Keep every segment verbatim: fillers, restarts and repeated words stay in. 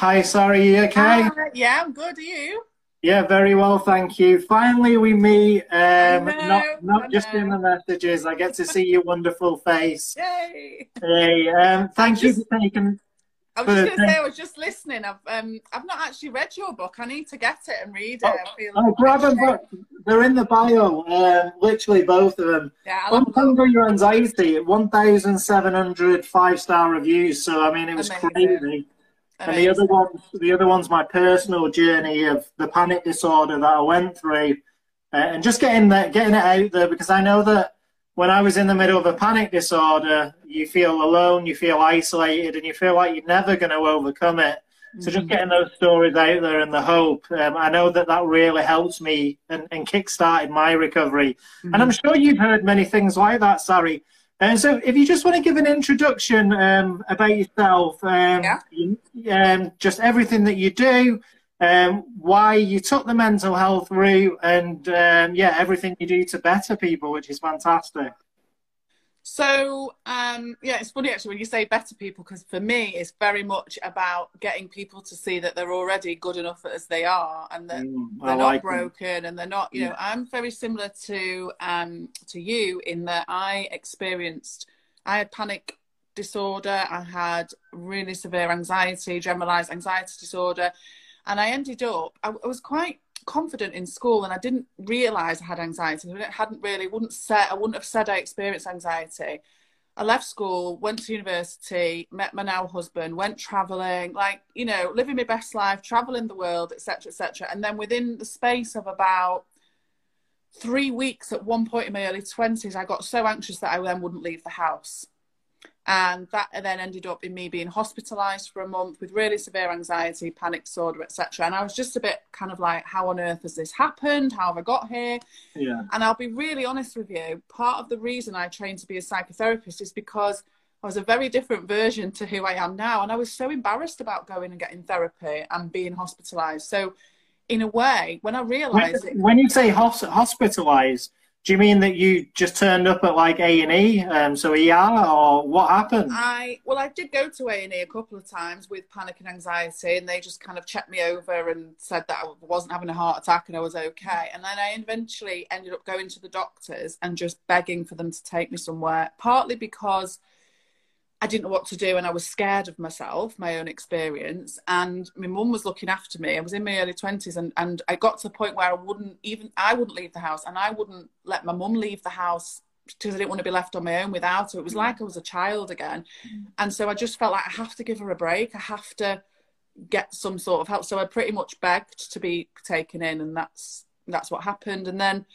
Hi, sorry, you okay? Uh, yeah, I'm good. Are you? Yeah, very well, thank you. Finally, we meet, I um, not know, I not just in know. the messages. I get to see your wonderful face. Yay! Hey, um, I thank you just, for taking I was just for. going to say, I was just listening. I've, um, I've not actually read your book. I need to get it and read it. Oh, I feel oh, a bit grab them, ashamed. but they're in the bio. Um, literally both of them. Yeah, I'll have a look. Untangle Your Anxiety, one thousand seven hundred five-star reviews. So I mean, it was Amazing, crazy. And the other amazing. one, the other one's my personal journey of the panic disorder that I went through, uh, and just getting that, getting it out there because I know that when I was in the middle of a panic disorder, you feel alone, you feel isolated, and you feel like you're never going to overcome it. So just Mm-hmm. getting those stories out there and the hope, um, I know that that really helps me and, and kick-started my recovery. And I'm Mm-hmm. sure you've heard many things like that, Sari. And so, if you just want to give an introduction um, about yourself, um, Yeah. you, um, just everything that you do, um, why you took the mental health route, and um, yeah, everything you do to better people, which is fantastic. So, um, yeah, it's funny actually when you say better people, because for me, it's very much about getting people to see that they're already good enough as they are and that Mm, I they're not like it. broken and they're not, you Yeah. know, I'm very similar to um, to you in that I experienced, I had panic disorder, I had really severe anxiety, generalized anxiety disorder, and I ended up, I, I was quite confident in school and I didn't realize I had anxiety. I hadn't really wouldn't say I wouldn't have said I experienced anxiety. I left school, went to university, met my now husband, went traveling, like, you know, living my best life, traveling the world, etc, etc. And then within the space of about three weeks at one point in my early twenties, I got so anxious that I then wouldn't leave the house. And that then ended up in me being hospitalized for a month with really severe anxiety, panic disorder, et cetera. And I was just a bit kind of like, how on earth has this happened? How have I got here? Yeah. And I'll be really honest with you, part of the reason I trained to be a psychotherapist is because I was a very different version to who I am now. And I was so embarrassed about going and getting therapy and being hospitalized. So in a way, when I When, realized it, when you say hos hospitalized, do you mean that you just turned up at like A and E, um, so E R, or what happened? I, well, I did go to A and E a couple of times with panic and anxiety, and they just kind of checked me over and said that I wasn't having a heart attack and I was okay. And then I eventually ended up going to the doctors and just begging for them to take me somewhere, partly because I didn't know what to do and I was scared of myself, my own experience. And my mum was looking after me. I was in my early twenties, and, and I got to a point where I wouldn't even, I wouldn't leave the house and I wouldn't let my mum leave the house because I didn't want to be left on my own without her. It was like I was a child again. And so I just felt like I have to give her a break. I have to get some sort of help. So I pretty much begged to be taken in, and that's that's what happened. And then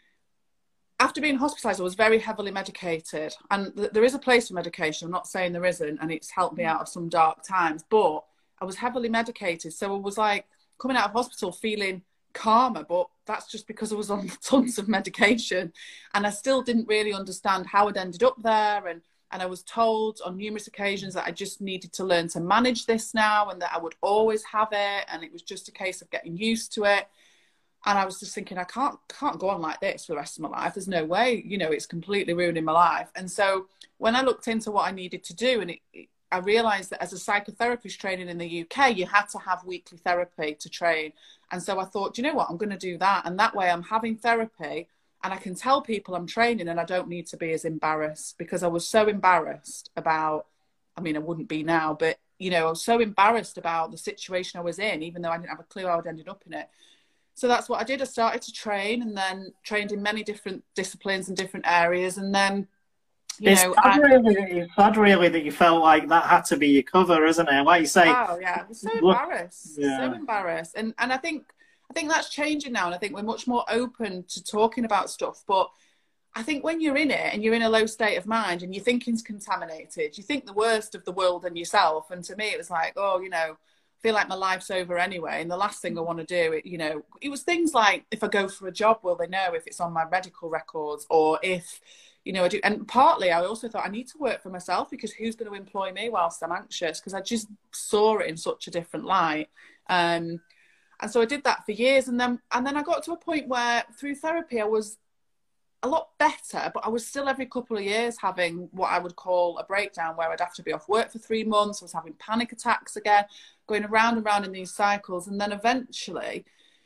after being hospitalized, I was very heavily medicated. And th- there is a place for medication. I'm not saying there isn't, and it's helped me out of some dark times, but I was heavily medicated. So I was like coming out of hospital feeling calmer, but that's just because I was on tons of medication. And I still didn't really understand how I'd ended up there. And, and I was told on numerous occasions that I just needed to learn to manage this now and that I would always have it. And it was just a case of getting used to it. And I was just thinking, I can't can't go on like this for the rest of my life. There's no way, you know, it's completely ruining my life. And so when I looked into what I needed to do, and it, it, I realized that as a psychotherapist training in the U K, you had to have weekly therapy to train. And so I thought, do you know what, I'm going to do that. And that way I'm having therapy and I can tell people I'm training and I don't need to be as embarrassed, because I was so embarrassed about, I mean, I wouldn't be now, but, you know, I was so embarrassed about the situation I was in, even though I didn't have a clue how I'd ended up in it. So that's what I did. I started to train and then trained in many different disciplines and different areas. And then, you It's know, sad, I, really. It's sad, really, that you felt like that had to be your cover, isn't it? Like you say, oh yeah, I was so look, embarrassed, so yeah, embarrassed. And, and I think, I think that's changing now. And I think we're much more open to talking about stuff. But I think when you're in it and you're in a low state of mind and your thinking's contaminated, you think the worst of the world and yourself. And to me, it was like, oh, you know, I feel like my life's over anyway. And the last thing I want to do, it, you know, it was things like, if I go for a job, will they know if it's on my medical records, or if, you know, I do. And partly I also thought I need to work for myself, because who's going to employ me whilst I'm anxious? Because I just saw it in such a different light. Um, and so I did that for years. And then, and then I got to a point where through therapy, I was a lot better, but I was still every couple of years having what I would call a breakdown, where I'd have to be off work for three months. I was having panic attacks again. going around and round in these cycles. And then eventually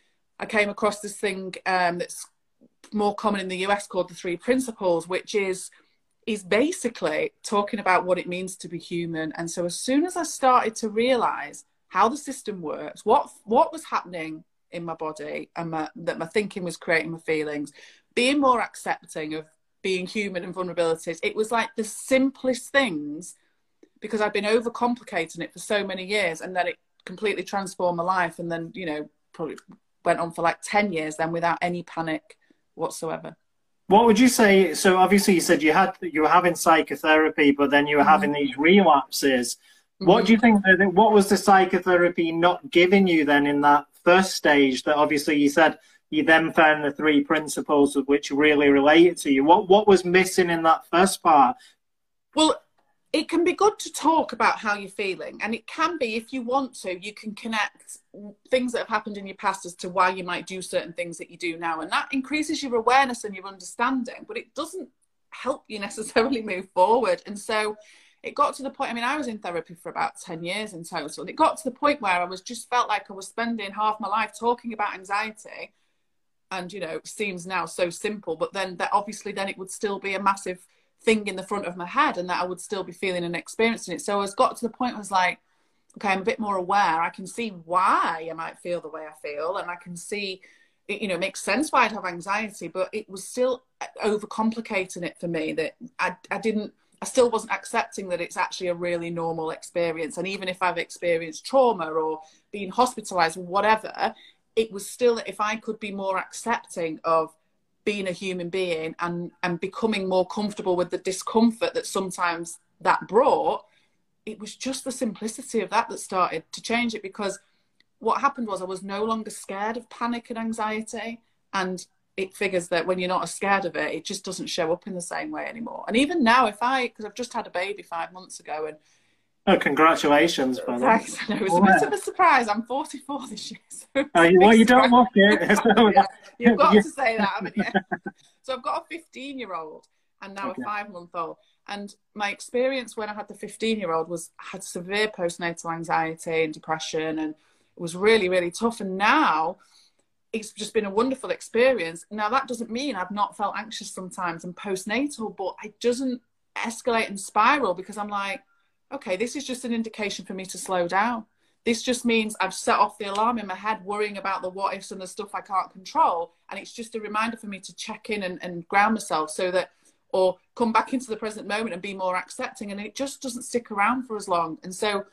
I came across this thing um, that's more common in the U S called the three principles, which is is basically talking about what it means to be human. And so as soon as I started to realize how the system works, what what was happening in my body, and my, that my thinking was creating my feelings, being more accepting of being human and vulnerabilities, it was like the simplest things, because I've been overcomplicating it for so many years, and then it completely transformed my life. And then, you know, probably went on for like ten years then without any panic whatsoever. What would you say? So obviously you said you had you were having psychotherapy, but then you were mm-hmm. having these relapses. Mm-hmm. What do you think? That, what was the psychotherapy not giving you then in that first stage? That obviously you said you then found the three principles of which really related to you. What what was missing in that first part? Well, it can be good to talk about how you're feeling, and it can be, if you want to, you can connect things that have happened in your past as to why you might do certain things that you do now, and that increases your awareness and your understanding, but it doesn't help you necessarily move forward. And so it got to the point, I mean, I was in therapy for about ten years in total, and it got to the point where I was just felt like I was spending half my life talking about anxiety, and, you know, it seems now so simple, but then that obviously then it would still be a massive thing in the front of my head, and that I would still be feeling and experiencing it. So I was got to the point where I was like, okay, I'm a bit more aware. I can see why I might feel the way I feel, and I can see, it, you know, it makes sense why I'd have anxiety, but it was still overcomplicating it for me, that I, I didn't, I still wasn't accepting that it's actually a really normal experience. And even if I've experienced trauma or been hospitalized or whatever, it was still, if I could be more accepting of being a human being and, and becoming more comfortable with the discomfort that sometimes that brought, it was just the simplicity of that that started to change it. Because what happened was I was no longer scared of panic and anxiety. And it figures that when you're not as scared of it, it just doesn't show up in the same way anymore. And even now, if I, because I've just had a baby five months ago, and oh, congratulations, brother. Thanks. I know, it was a bit of a surprise. I'm forty-four this year. So uh, well, you don't look it. So, yeah, you've got to say that, haven't you? So I've got a fifteen-year-old and now okay. a five-month-old. And my experience when I had the fifteen-year-old was I had severe postnatal anxiety and depression, and it was really, really tough. And now it's just been a wonderful experience. Now, that doesn't mean I've not felt anxious sometimes and postnatal, but it doesn't escalate and spiral, because I'm like, okay, this is just an indication for me to slow down. This just means I've set off the alarm in my head, worrying about the what ifs and the stuff I can't control. And it's just a reminder for me to check in and, and ground myself, so that, or come back into the present moment and be more accepting. And it just doesn't stick around for as long. And so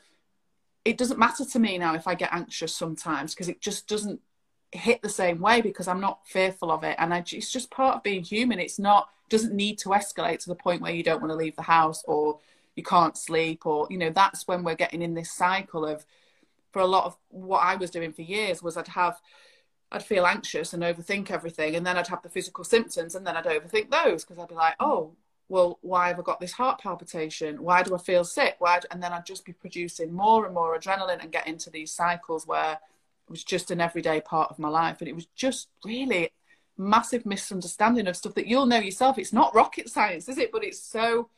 it doesn't matter to me now if I get anxious sometimes, because it just doesn't hit the same way, because I'm not fearful of it. And I, it's just part of being human. It's not, doesn't need to escalate to the point where you don't want to leave the house, or you can't sleep, or, you know, that's when we're getting in this cycle of, for a lot of what I was doing for years was I'd have, I'd feel anxious and overthink everything. And then I'd have the physical symptoms, and then I'd overthink those, because I'd be like, oh, well, why have I got this heart palpitation? Why do I feel sick? Why? Do, and then I'd just be producing more and more adrenaline and get into these cycles where it was just an everyday part of my life. And it was just really massive misunderstanding of stuff that you'll know yourself. It's not rocket science, is it? But it's so,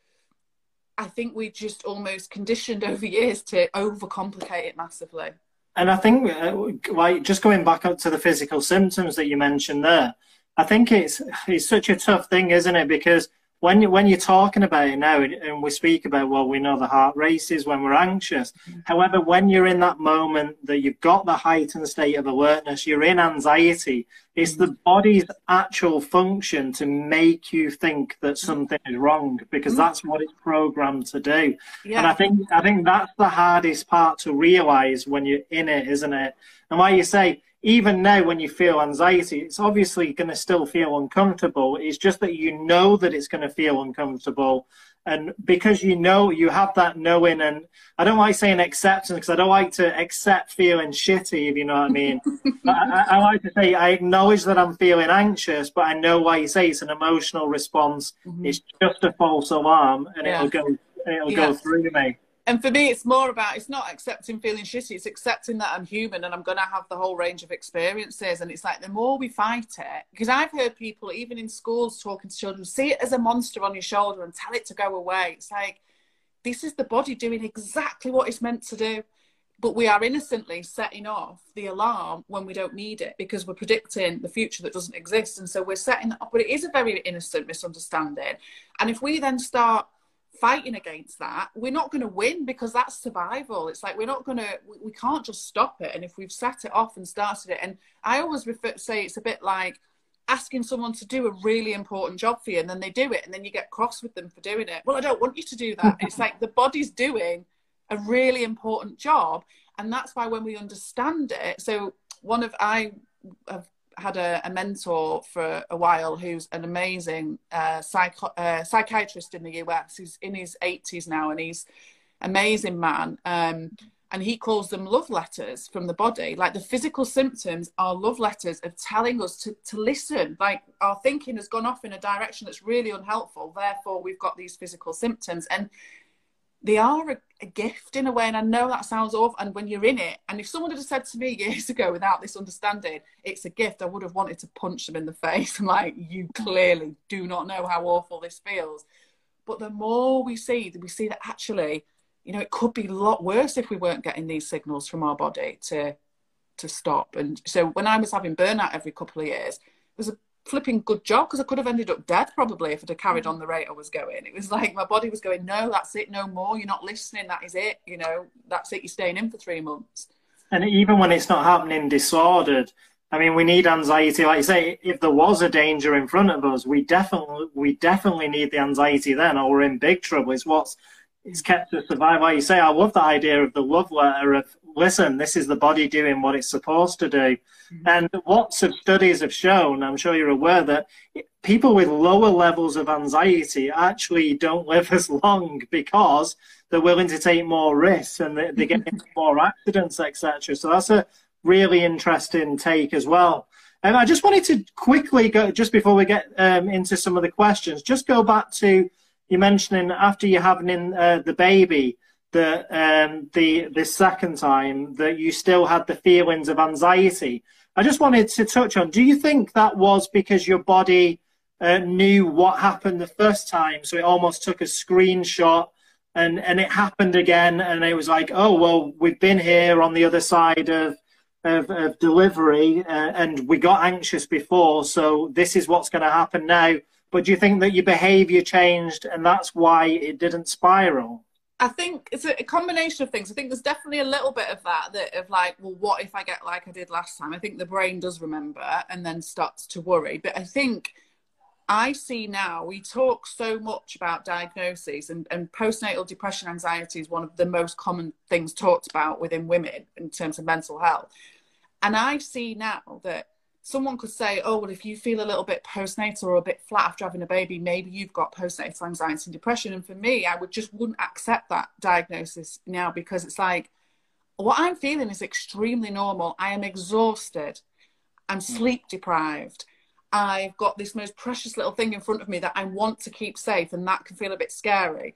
I think we just almost conditioned over years to overcomplicate it massively. And I think, uh, like, just going back up to the physical symptoms that you mentioned there, I think it's it's such a tough thing, isn't it? Because when you, when you're talking about it now, and we speak about, well, we know the heart races when we're anxious. Mm-hmm. However, when you're in that moment that you've got the heightened state of alertness, you're in anxiety, it's mm-hmm. the body's actual function to make you think that something is wrong, because mm-hmm. that's what it's programmed to do. Yeah. And I think I think that's the hardest part to realize when you're in it, isn't it? And why you say, even now when you feel anxiety, it's obviously going to still feel uncomfortable. It's just that you know that it's going to feel uncomfortable. And because you know, you have that knowing, and I don't like saying acceptance, because I don't like to accept feeling shitty, if you know what I mean. But I, I like to say I acknowledge that I'm feeling anxious, but I know why you say it's an emotional response. Mm-hmm. It's just a false alarm, and yeah. it'll go, it'll yeah. go through me. And for me, it's more about, it's not accepting feeling shitty, it's accepting that I'm human and I'm going to have the whole range of experiences. And it's like, the more we fight it, because I've heard people, even in schools, talking to children, see it as a monster on your shoulder and tell it to go away. It's like, this is the body doing exactly what it's meant to do. but we are innocently setting off the alarm when we don't need it, because we're predicting the future that doesn't exist. And so we're setting that up, but it is a very innocent misunderstanding. And if we then start fighting against that, we're not going to win, because that's survival. It's like, we're not going to, we can't just stop it. And if we've set it off and started it, and I always refer, say it's a bit like asking someone to do a really important job for you, and then they do it, and then you get cross with them for doing it. Well, I don't want you to do that. And it's like, the body's doing a really important job. And that's why when we understand it, so one of, I have had a, a mentor for a while who's an amazing uh, psycho, uh, psychiatrist in the U S. He's in his eighties now, and he's an amazing man. Um, and he calls them love letters from the body. Like, the physical symptoms are love letters of telling us to, to listen. Like, our thinking has gone off in a direction that's really unhelpful. Therefore, we've got these physical symptoms. And they are a, a gift in a way, and I know that sounds awful, and when you're in it, and if someone had said to me years ago without this understanding, it's a gift, I would have wanted to punch them in the face. I'm like, you clearly do not know how awful this feels. But the more we see, we see that actually, you know, it could be a lot worse if we weren't getting these signals from our body to to stop. And so when I was having burnout every couple of years, it was a flipping good job, because I could have ended up dead probably if I'd have carried on the rate I was going. It was like my body was going, no, that's it, no more, you're not listening, that is it, you know, that's it, you're staying in for three months. And even when it's not happening disordered, I mean, we need anxiety. Like you say, if there was a danger in front of us, we definitely we definitely need the anxiety then, or we're in big trouble. It's what's it's kept us alive. Like you say, I love the idea of the love letter of, listen, this is the body doing what it's supposed to do. Mm-hmm. And lots of studies have shown, I'm sure you're aware, that people with lower levels of anxiety actually don't live as long, because they're willing to take more risks, and they, they get into more accidents, et cetera. So that's a really interesting take as well. And I just wanted to quickly go, just before we get um, into some of the questions, just go back to you mentioning after you're having in, uh, the baby, the um, the the second time that you still had the feelings of anxiety. I just wanted to touch on, do you think that was because your body uh, knew what happened the first time, so it almost took a screenshot and, and it happened again, and it was like, oh, well, we've been here on the other side of, of, of delivery, uh, and we got anxious before, so this is what's going to happen now. But do you think that your behaviour changed and that's why it didn't spiral? I think it's a combination of things. I think there's definitely a little bit of that, that of like, well, what if I get like I did last time? I think the brain does remember and then starts to worry. But I think I see now, we talk so much about diagnoses, and, and postnatal depression, anxiety is one of the most common things talked about within women in terms of mental health. And I see now that someone could say, oh, well, if you feel a little bit postnatal or a bit flat after having a baby, maybe you've got postnatal anxiety and depression. And for me, I would just wouldn't accept that diagnosis now, because it's like, what I'm feeling is extremely normal. I am exhausted. I'm sleep deprived. I've got this most precious little thing in front of me that I want to keep safe, and that can feel a bit scary.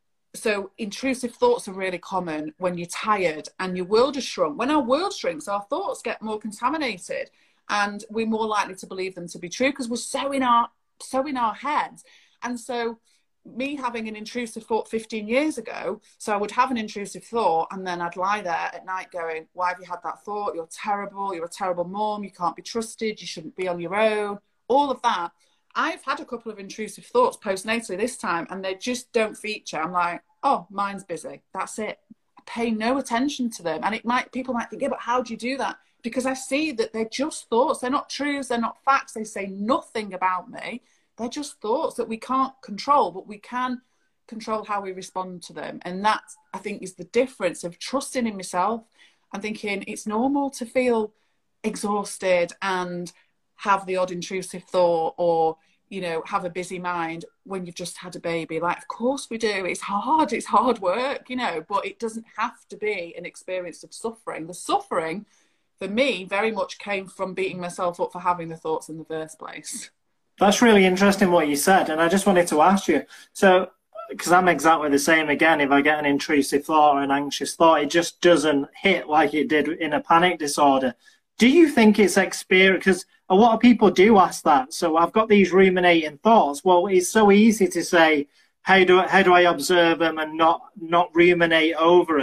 So intrusive thoughts are really common when you're tired and your world has shrunk. When our world shrinks, our thoughts get more contaminated, and we're more likely to believe them to be true because we're so in our so in our heads. And so me having an intrusive thought fifteen years ago, so I would have an intrusive thought and then I'd lie there at night going, why have you had that thought? You're terrible. You're a terrible mom. You can't be trusted. You shouldn't be on your own. All of that. I've had a couple of intrusive thoughts postnatally this time, and they just don't feature. I'm like, oh, mine's busy. That's it. I pay no attention to them. And it might, people might think, yeah, but how do you do that? Because I see that they're just thoughts. They're not truths. They're not facts. They say nothing about me. They're just thoughts that we can't control, but we can control how we respond to them. And that, I think, is the difference of trusting in myself and thinking it's normal to feel exhausted and have the odd intrusive thought, or, you know, have a busy mind when you've just had a baby. Like, of course we do. It's hard. It's hard work, you know, but it doesn't have to be an experience of suffering. The suffering, for me, very much came from beating myself up for having the thoughts in the first place. That's really interesting what you said. And I just wanted to ask you, so, because I'm exactly the same again, if I get an intrusive thought or an anxious thought, it just doesn't hit like it did in a panic disorder. Do you think it's experience? Because a lot of people do ask that. So I've got these ruminating thoughts. Well, it's so easy to say, how do I, how do I observe them and not, not ruminate over them?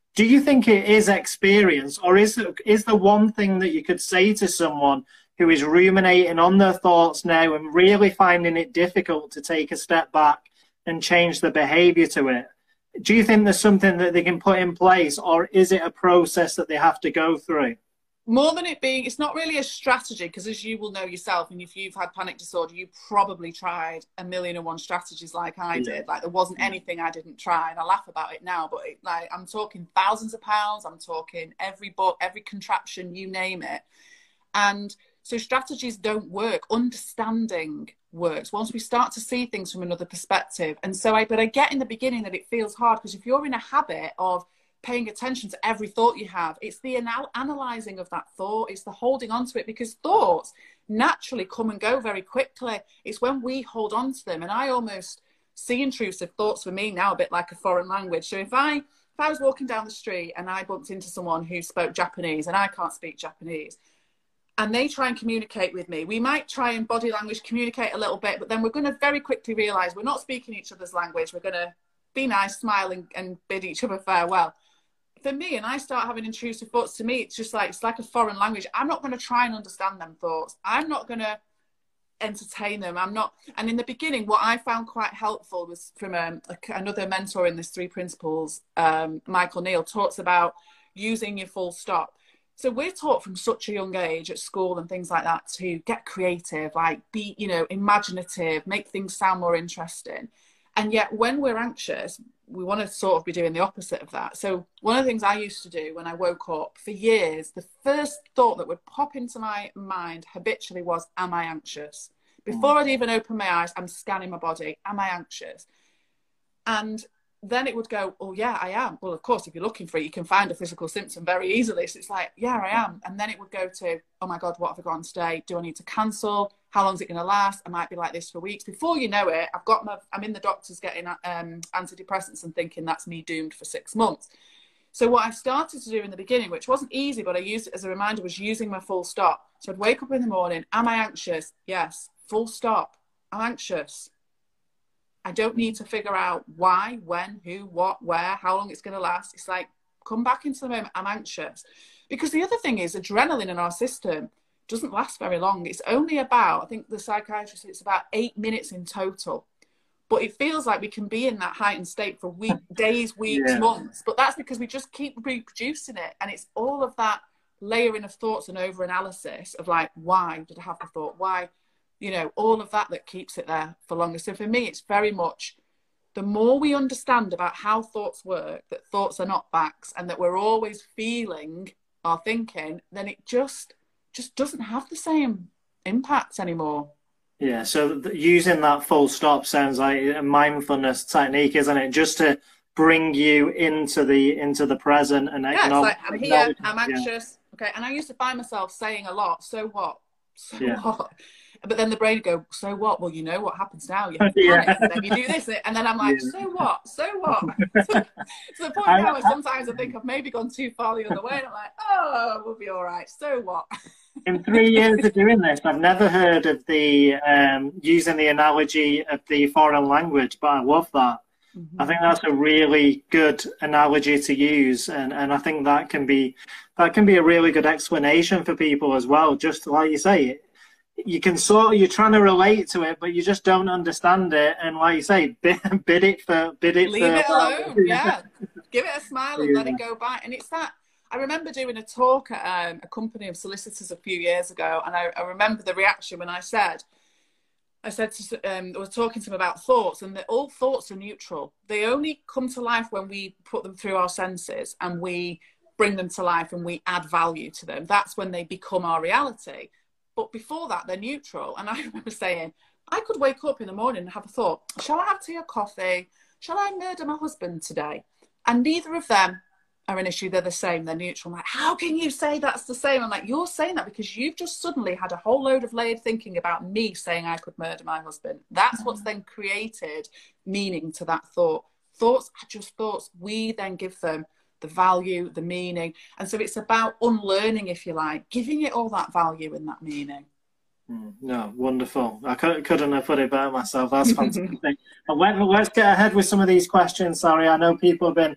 Do you think it is experience, or is is the one thing that you could say to someone who is ruminating on their thoughts now and really finding it difficult to take a step back and change the behavior to it? Do you think there's something that they can put in place, or is it a process that they have to go through? More than it being, it's not really a strategy, because as you will know yourself, and if you've had panic disorder, you probably tried a million and one strategies like I yeah. did. Like there wasn't anything I didn't try, and I laugh about it now, but it, like I'm talking thousands of pounds, I'm talking every book, every contraption, you name it. And so strategies don't work. Understanding works once we start to see things from another perspective. And so I, but I get in the beginning that it feels hard, because if you're in a habit of paying attention to every thought you have, it's the anal analyzing of that thought, it's the holding on to it, because thoughts naturally come and go very quickly. It's when we hold on to them. And I almost see intrusive thoughts for me now a bit like a foreign language. So if I if I was walking down the street and I bumped into someone who spoke Japanese and I can't speak Japanese, and they try and communicate with me, we might try and body language communicate a little bit, but then we're going to very quickly realize we're not speaking each other's language. We're going to be nice, smile, and, and bid each other farewell. For me, and I start having intrusive thoughts, to me, it's just like, it's like a foreign language. I'm not going to try and understand them thoughts. I'm not going to entertain them. I'm not. And in the beginning, what I found quite helpful was from um, a, another mentor in this Three Principles, um, Michael Neal, talks about using your full stop. So we're taught from such a young age at school and things like that to get creative, like be, you know, imaginative, make things sound more interesting. And yet when we're anxious, we want to sort of be doing the opposite of that. So one of the things I used to do when I woke up for years, the first thought that would pop into my mind habitually was, am I anxious? Before I'd even open my eyes, I'm scanning my body. Am I anxious? And then it would go, oh yeah, I am. Well, of course, if you're looking for it, you can find a physical symptom very easily. So it's like, yeah, I am. And then it would go to, oh my God, what have I got on today? Do I need to cancel? How long is it going to last? I might be like this for weeks. Before you know it, I've got my, I'm in the doctors getting um, antidepressants and thinking that's me doomed for six months. So what I started to do in the beginning, which wasn't easy, but I used it as a reminder, was using my full stop. So I'd wake up in the morning. Am I anxious? Yes. Full stop. I'm anxious. I don't need to figure out why, when, who, what, where, how long it's going to last. It's like, come back into the moment. I'm anxious. Because the other thing is, adrenaline in our system doesn't last very long. It's only about, I think the psychiatrist said it's about eight minutes in total. But it feels like we can be in that heightened state for week, days, weeks, yeah. months. But that's because we just keep reproducing it. And it's all of that layering of thoughts and over-analysis of like, why did I have the thought? Why? You know, all of that that keeps it there for longer. So for me, it's very much the more we understand about how thoughts work, that thoughts are not facts, and that we're always feeling our thinking, then it just just doesn't have the same impact anymore. Yeah, so th- using that full stop sounds like a mindfulness technique, isn't it? Just to bring you into the into the present and yeah, it's like, I'm here, I'm anxious, yeah. okay. And I used to find myself saying a lot, so what? So yeah. what? But then the brain would go, so what? Well, you know what happens now. You have to panic, yeah. and then you do this. And then I'm like, yeah. so what? So what? To the point now where sometimes I think I've maybe gone too far the other way. And I'm like, oh, we'll be all right. So what? In three years of doing this, I've never heard of the um, using the analogy of the foreign language, but I love that. Mm-hmm. I think that's a really good analogy to use, and, and I think that can be that can be a really good explanation for people as well. Just like you say, you can sort of, you're trying to relate to it, but you just don't understand it. And like you say, bid, bid it for, bid it Leave for. Leave it alone, yeah. Give it a smile and yeah. let it go by. And it's that, I remember doing a talk at um, a company of solicitors a few years ago. And I, I remember the reaction when I said, I said to, um, I was talking to them about thoughts, and that all thoughts are neutral. They only come to life when we put them through our senses and we bring them to life and we add value to them. That's when they become our reality. But before that, they're neutral. And I remember saying, I could wake up in the morning and have a thought, shall I have tea or coffee? Shall I murder my husband today? And neither of them are an issue. They're the same. They're neutral. I'm like, how can you say that's the same? I'm like, you're saying that because you've just suddenly had a whole load of layered thinking about me saying I could murder my husband. That's what's then created meaning to that thought. Thoughts are just thoughts. We then give them the value, the meaning. And so it's about unlearning, if you like, giving it all that value and that meaning. Mm, no, wonderful. I couldn't, couldn't have put it better myself. That's fantastic. And let, let's get ahead with some of these questions. Sorry, I know people have been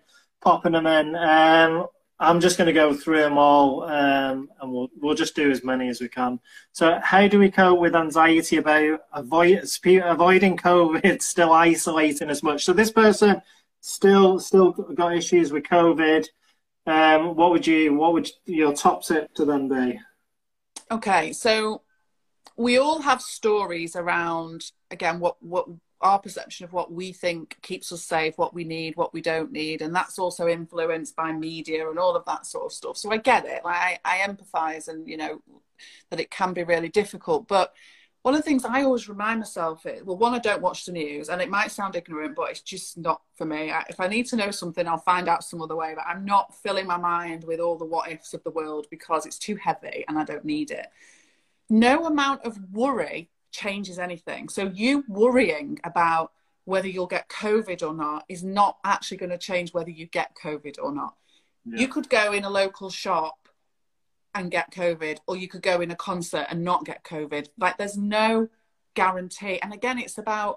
popping them in. Um, I'm just going to go through them all, um, and we'll we'll just do as many as we can. So, how do we cope with anxiety about avoid avoiding COVID, still isolating as much? So, this person still still got issues with COVID. Um, what would you what would your top tip to them be? Okay, so we all have stories around, again, what what our perception of what we think keeps us safe, what we need, what we don't need, and that's also influenced by media and all of that sort of stuff. So I get it. Like, I, I empathise, and you know that it can be really difficult. But one of the things I always remind myself is, well, one, I don't watch the news, and it might sound ignorant, but it's just not for me. I, if I need to know something, I'll find out some other way. But I'm not filling my mind with all the what ifs of the world, because it's too heavy and I don't need it. No amount of worry changes anything. So you worrying about whether you'll get COVID or not is not actually going to change whether you get COVID or not. Yeah. You could go in a local shop and get COVID, or you could go in a concert and not get COVID. Like, there's no guarantee. And again, it's about,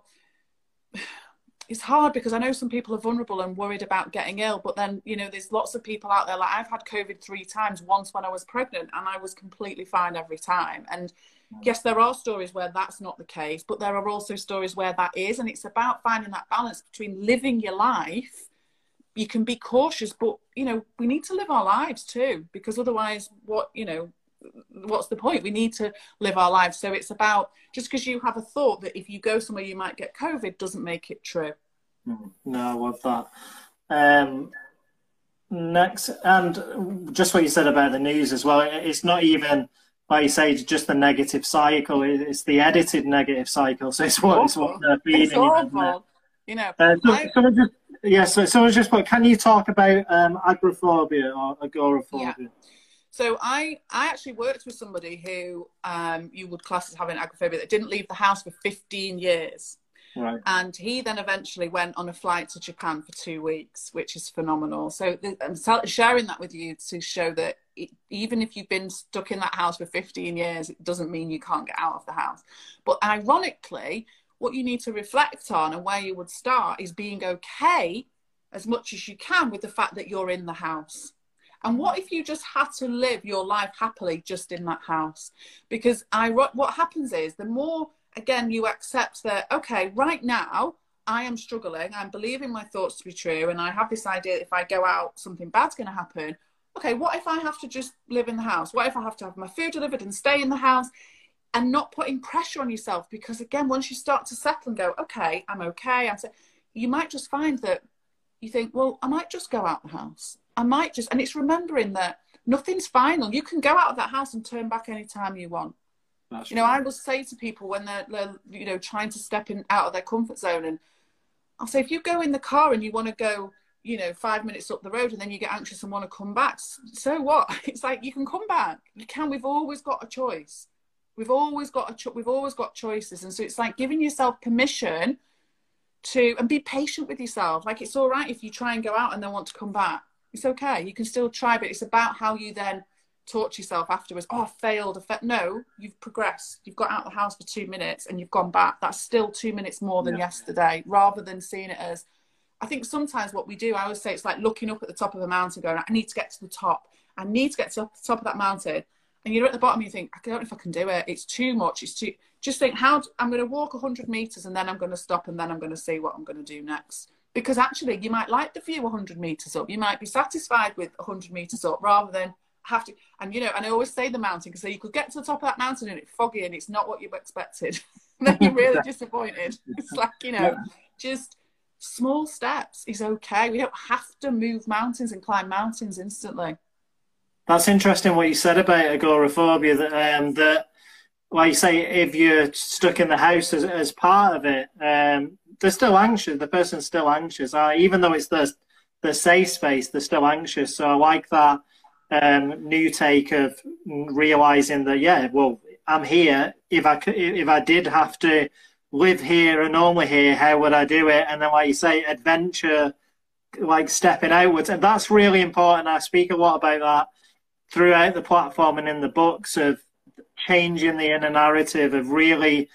it's hard because I know some people are vulnerable and worried about getting ill, but then, you know, there's lots of people out there. Like, I've had COVID three times, once when I was pregnant, and I was completely fine every time. And yes, there are stories where that's not the case, but there are also stories where that is. And it's about finding that balance between living your life. You can be cautious, but, you know, we need to live our lives too, because otherwise what, you know, what's the point? We need to live our lives. So it's about, just because you have a thought that if you go somewhere you might get COVID doesn't make it true. No, I love that. Um, next, and just what you said about the news as well, it's not even, like you say, just the negative cycle, it's the edited negative cycle. So it's what, it's what they're feeding. It's awful. You know, uh, so, I, someone just, yeah, so someone just put, can you talk about um, agoraphobia or agoraphobia? Yeah. So I, I actually worked with somebody who um, you would class as having agoraphobia that didn't leave the house for fifteen years. Right. And he then eventually went on a flight to Japan for two weeks, which is phenomenal. So I'm sharing that with you to show that it, even if you've been stuck in that house for fifteen years, it doesn't mean you can't get out of the house. But ironically, what you need to reflect on and where you would start is being okay as much as you can with the fact that you're in the house. And what if you just had to live your life happily just in that house? Because I, what happens is the more, again, you accept that, okay, right now I am struggling, I'm believing my thoughts to be true, and I have this idea that if I go out, something bad's going to happen. Okay, what if I have to just live in the house? What if I have to have my food delivered and stay in the house? And not putting pressure on yourself, because again, once you start to settle and go, okay, I'm okay, I'm so, you might just find that you think, well, I might just go out the house. I might just, and it's remembering that nothing's final. You can go out of that house and turn back anytime you want. That's you know, right. I will say to people when they're, they're, you know, trying to step in out of their comfort zone, and I'll say, if you go in the car and you want to go, you know, five minutes up the road and then you get anxious and want to come back, so what? It's like, you can come back. You can. We've always got a choice. We've always got a cho- we've always got choices. And so it's like giving yourself permission to, and be patient with yourself. Like, it's all right if you try and go out and then want to come back. It's okay. You can still try, but it's about how you then talk to yourself afterwards. Oh, I failed. I fa-. No, you've progressed. You've got out of the house for two minutes and you've gone back. That's still two minutes more than yeah. yesterday, rather than seeing it as, I think sometimes what we do, I always say it's like looking up at the top of a mountain going, I need to get to the top. I need to get to the top of that mountain. And you're at the bottom and you think, I don't know if I can do it. It's too much. It's too, just think, how I'm going to walk one hundred meters and then I'm going to stop and then I'm going to see what I'm going to do next. Because actually you might like the view one hundred meters up. You might be satisfied with one hundred meters up rather than have to. And, you know, and I always say the mountain, because so you could get to the top of that mountain and it's foggy and it's not what you expected. Then you're really disappointed. It's like, you know, yeah. just small steps is okay. We don't have to move mountains and climb mountains instantly. That's interesting what you said about agoraphobia, that, um, that like you say, if you're stuck in the house as, as part of it, um, they're still anxious. The person's still anxious. Uh, even though it's the, the safe space, they're still anxious. So I like that um, new take of realising that, yeah, well, I'm here. If I, if I did have to live here and only here, how would I do it? And then, like you say, adventure, like stepping outwards. And that's really important. I speak a lot about that throughout the platform and in the books, of changing the inner narrative, of really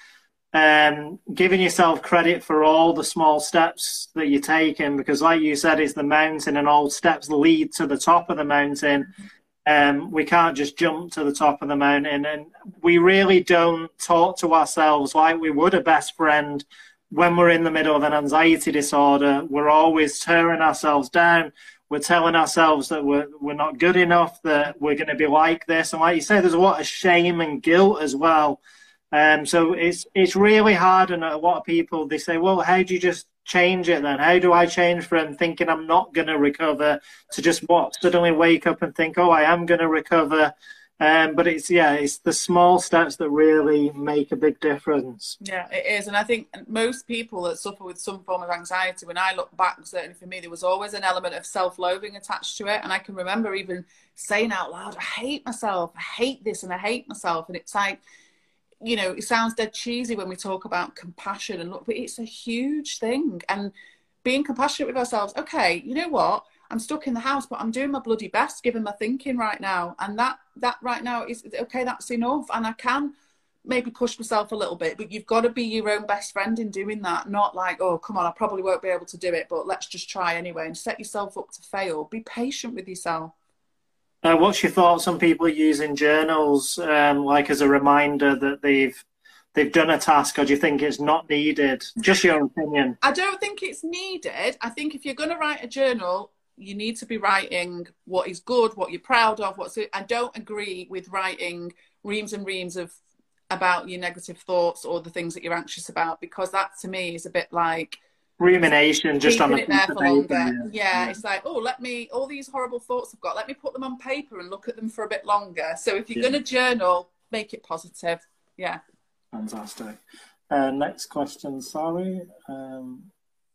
um, giving yourself credit for all the small steps that you're taking, because like you said, it's the mountain and all steps lead to the top of the mountain. Um, we can't just jump to the top of the mountain, and we really don't talk to ourselves like we would a best friend when we're in the middle of an anxiety disorder. We're always tearing ourselves down. We're telling ourselves that we're, we're not good enough, that we're going to be like this. And like you say, there's a lot of shame and guilt as well. Um, so it's it's really hard, and a lot of people, they say, well, how do you just change it then? How do I change from thinking I'm not going to recover to just what, suddenly wake up and think, oh, I am going to recover? Um, but it's, yeah, it's the small steps that really make a big difference. Yeah, it is. And I think most people that suffer with some form of anxiety, when I look back, certainly for me, there was always an element of self-loathing attached to it. And I can remember even saying out loud, I hate myself, I hate this, and I hate myself. And it's like, you know, it sounds dead cheesy when we talk about compassion, and look, but it's a huge thing. And being compassionate with ourselves, okay, you know what? I'm stuck in the house, but I'm doing my bloody best, given my thinking right now. And that, that right now is, okay, that's enough. And I can maybe push myself a little bit, but you've got to be your own best friend in doing that. Not like, oh, come on, I probably won't be able to do it, but let's just try anyway, and set yourself up to fail. Be patient with yourself. Uh, what's your thoughts on people using journals, um, like as a reminder that they've they've done a task, or do you think it's not needed? Just your opinion. I don't think it's needed. I think if you're going to write a journal, you need to be writing what is good, what you're proud of. What's it. I don't agree with writing reams and reams of about your negative thoughts or the things that you're anxious about, because that to me is a bit like rumination, just on the it there for longer. Yeah. Yeah, yeah, it's like, oh, let me, all these horrible thoughts I've got, let me put them on paper and look at them for a bit longer. So if you're yeah. going to journal, make it positive. Yeah. Fantastic. Uh, next question, sorry. Um,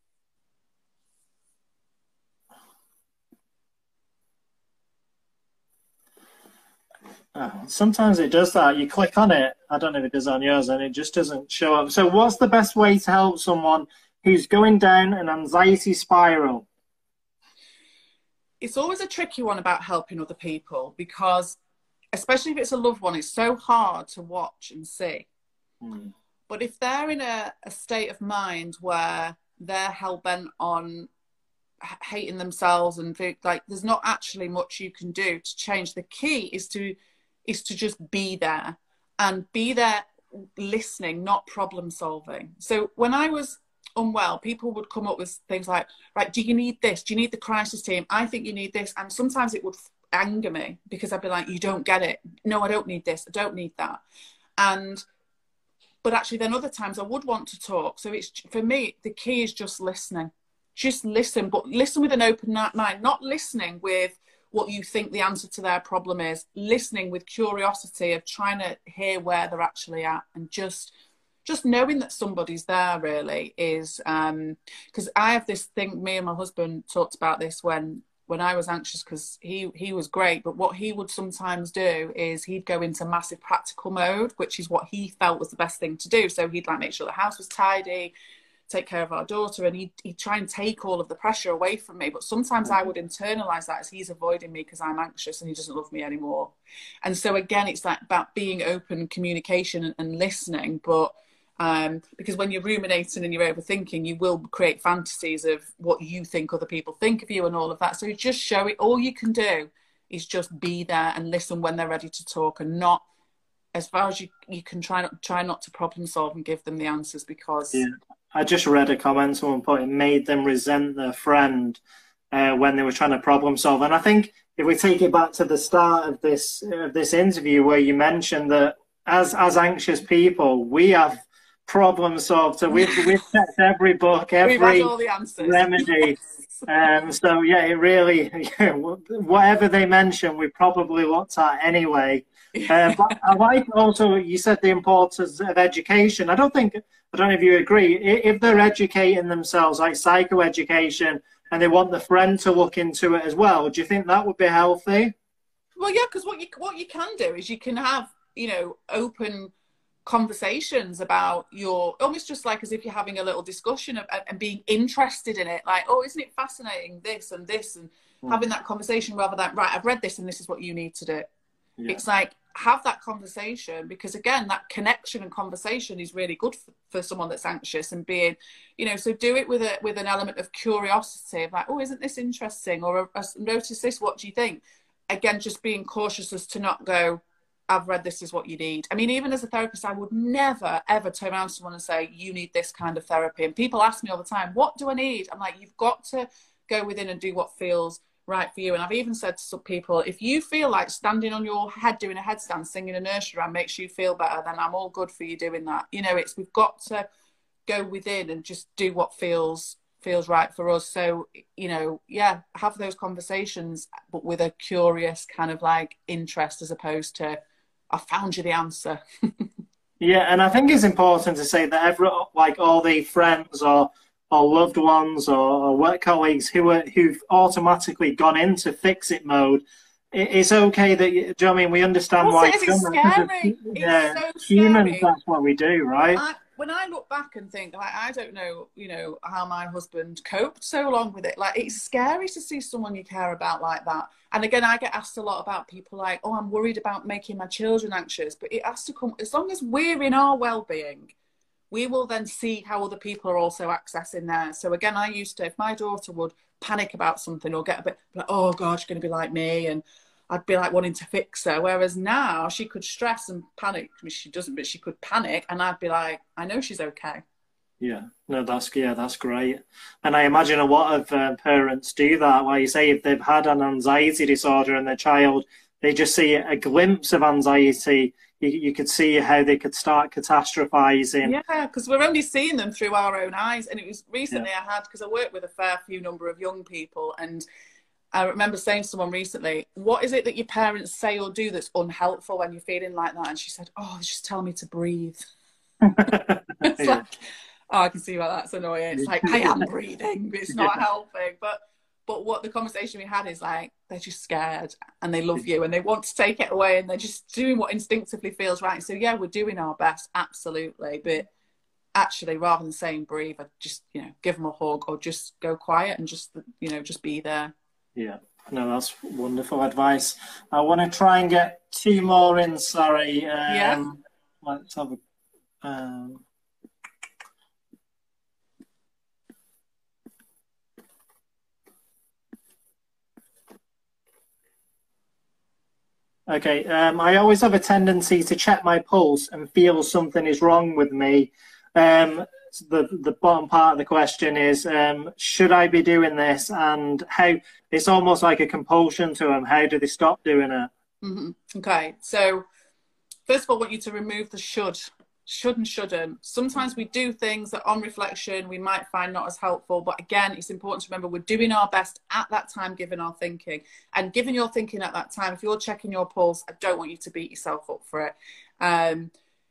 oh, sometimes it does that. You click on it, I don't know if it does on yours, and it just doesn't show up. So what's the best way to help someone who's going down an anxiety spiral? It's always a tricky one about helping other people, because especially if it's a loved one, it's so hard to watch and see. Mm. But if they're in a, a state of mind where they're hell-bent on hating themselves and think like there's not actually much you can do to change, the key is to is to just be there, and be there listening, not problem solving. So when I was unwell, people would come up with things like, right, do you need this? Do you need the crisis team? I think you need this. And sometimes it would anger me, because I'd be like, you don't get it. No, I don't need this. I don't need that. And, but actually then other times I would want to talk. So it's, for me, the key is just listening. Just listen, but listen with an open mind, not listening with what you think the answer to their problem is, listening with curiosity of trying to hear where they're actually at, and just just knowing that somebody's there really is, um, because I have this thing, me and my husband talked about this when, when I was anxious, because he, he was great, but what he would sometimes do is he'd go into massive practical mode, which is what he felt was the best thing to do. So he'd like make sure the house was tidy, take care of our daughter, and he'd, he'd try and take all of the pressure away from me. But sometimes I would internalize that as he's avoiding me because I'm anxious and he doesn't love me anymore. And so again, it's like about being open, communication and, and listening, but Um, because when you're ruminating and you're overthinking, you will create fantasies of what you think other people think of you and all of that. So just show it. All you can do is just be there and listen when they're ready to talk, and not, as far as you, you can try not, try not to problem solve and give them the answers, because... Yeah. I just read a comment someone put, it made them resent their friend uh, when they were trying to problem solve. And I think if we take it back to the start of this, of this interview, where you mentioned that as, as anxious people, we have problem solved. So we've we've checked every book, every we've had all the answers. remedy. Um, so yeah, it really, yeah, whatever they mention, we probably looked at anyway. Uh, but I like also, you said the importance of education. I don't think, I don't know if you agree, if they're educating themselves, like psychoeducation, and they want the friend to look into it as well, do you think that would be healthy? Well, yeah, because what you what you can do is you can have, you know, open conversations about your, almost just like as if you're having a little discussion of, and being interested in it, like, oh, isn't it fascinating, this and this, and mm. having that conversation rather than, right, I've read this and this is what you need to do. Yeah. It's like have that conversation, because again, that connection and conversation is really good for, for someone that's anxious, and being, you know, so do it with a with an element of curiosity, of like, oh, isn't this interesting, or I notice this, what do you think? Again, just being cautious as to not go, I've read this is what you need. I mean, even as a therapist, I would never ever turn around to someone and say, you need this kind of therapy. And people ask me all the time, what do I need? I'm like, you've got to go within and do what feels right for you. And I've even said to some people, if you feel like standing on your head doing a headstand, singing a nursery rhyme makes you feel better, then I'm all good for you doing that. You know, it's, we've got to go within and just do what feels feels right for us. So, you know, yeah, have those conversations, but with a curious kind of like interest, as opposed to, I found you the answer. Yeah, and I think it's important to say that every, like all the friends or or loved ones or, or work colleagues who are who've automatically gone into fix it mode, it, it's okay that you, do you know what I mean? We understand why it's scary. Yeah, It's so humans, scary. that's what we do, right? I, when I look back and think, like, I don't know, you know, how my husband coped so long with it. Like, it's scary to see someone you care about like that. And again, I get asked a lot about people like, oh, I'm worried about making my children anxious. But it has to come, as long as we're in our well-being, we will then see how other people are also accessing theirs. So again, I used to, if my daughter would panic about something or get a bit like, oh God, she's going to be like me, and I'd be like wanting to fix her. Whereas now she could stress and panic. I mean, she doesn't, but she could panic, and I'd be like, I know she's okay. Yeah, no, that's yeah, that's great. And I imagine a lot of uh, parents do that. Like you say, if they've had an anxiety disorder in their child, they just see a glimpse of anxiety. You, you could see how they could start catastrophizing. Yeah, because we're only seeing them through our own eyes. And it was recently yeah. I had, because I work with a fair few number of young people, and I remember saying to someone recently, what is it that your parents say or do that's unhelpful when you're feeling like that? And she said, oh, they just tell me to breathe. It's yeah. like, oh, I can see why that's annoying. It's like, I am breathing, but it's not yeah. helping. But but what the conversation we had is like, they're just scared and they love you and they want to take it away, and they're just doing what instinctively feels right. So yeah, we're doing our best, absolutely. But actually, rather than saying breathe, I just, you know, give them a hug or just go quiet and just, you know, just be there. Yeah, no, that's wonderful advice. I want to try and get two more in, sorry. Um, yeah. Let's have a... Um, Okay, um, I always have a tendency to check my pulse and feel something is wrong with me. Um, the the bottom part of the question is, um, should I be doing this? And how, it's almost like a compulsion to them. How do they stop doing it? Mm-hmm. Okay, so first of all, I want you to remove the should. Should and shouldn't. Sometimes we do things that on reflection we might find not as helpful, but again, it's important to remember we're doing our best at that time given our thinking. And given your thinking at that time, if you're checking your pulse, I don't want you to beat yourself up for it. Um,